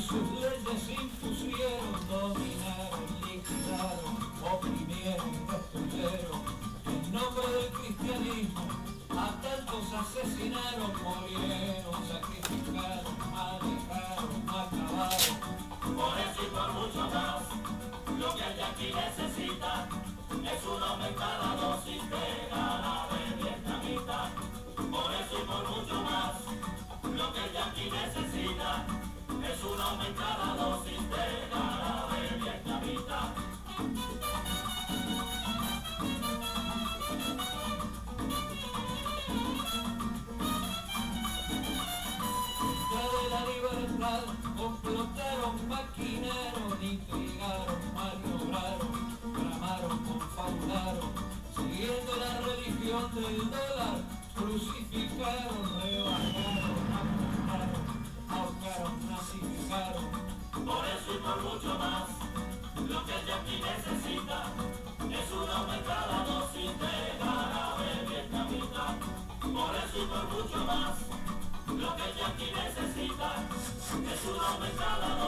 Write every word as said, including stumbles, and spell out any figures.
sus leyes impusieron, dominaron, liquidaron, oprimieron, destruyeron. En nombre del cristianismo a tantos asesinaron, murieron, sacrificaron, manejaron, acabaron. Por eso y por mucho más, lo que el yanqui necesita es una aumentada dosis de jarabe vietnamita. Por eso y por mucho más, lo que el yanqui necesita es una aumentada dosis de jarabe vietnamita. De la libertad complotaron, maquinaron, intrigaron, maniobraron, tramaron, confabularon, siguiendo la religión del dólar, crucificaron, rebajaron, apuntaron, ahorcaron, nazificaron. Por eso y por mucho más, lo que el yanqui necesita es una aumentada dosis de jarabe vietnamita. Por eso y por mucho más, lo que el yanqui necesita es una aumentada